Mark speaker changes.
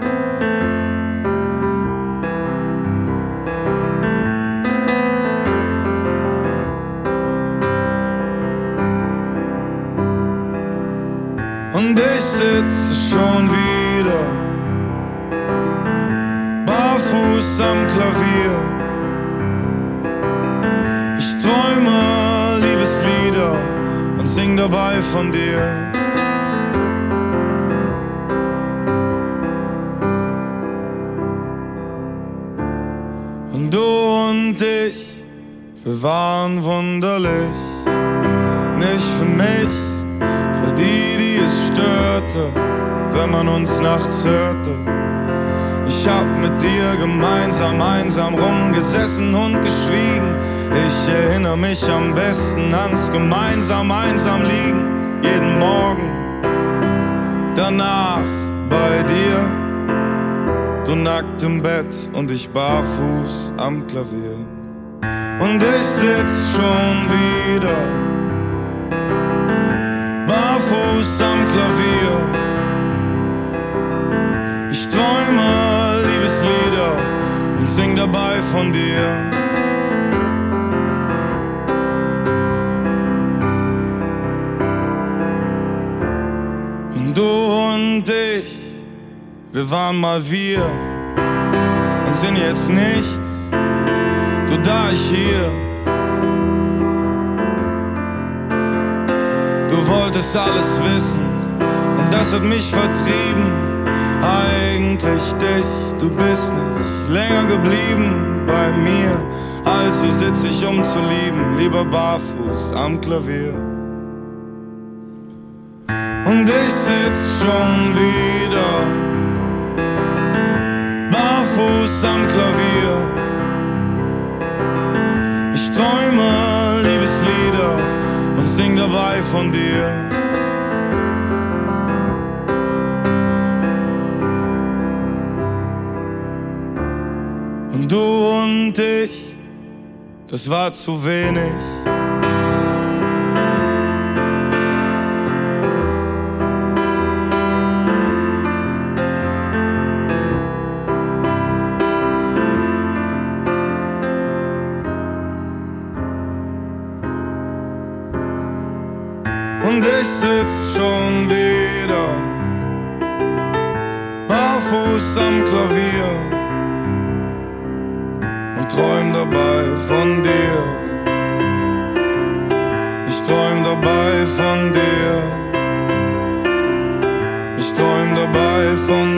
Speaker 1: Und ich sitze schon wieder barfuß am Klavier. Ich träume Liebeslieder und sing dabei von dir. Und du und ich, wir waren wunderlich. Nicht für mich, für die, die es störte, wenn man uns nachts hörte. Ich hab mit dir gemeinsam einsam rumgesessen und geschwiegen. Ich erinnere mich am besten ans gemeinsam einsam liegen. Jeden Morgen, danach bei dir. Du nackt im Bett und ich barfuß am Klavier. Und ich sitz schon wieder barfuß am Klavier. Ich träume Liebeslieder und sing dabei von dir. Und du und ich, wir waren mal wir und sind jetzt nichts, du da, ich hier. Du wolltest alles wissen und das hat mich vertrieben. Eigentlich dich, du bist nicht länger geblieben bei mir. Also sitz ich um zu lieben, lieber barfuß am Klavier. Und ich sitz schon wieder barfuß am Klavier. Ich träume Liebeslieder und sing dabei von dir. Und du und ich, das war zu wenig. Und ich sitz schon wieder barfuß am Klavier und träum dabei von dir. Ich träum dabei von dir. Ich träum dabei von dir.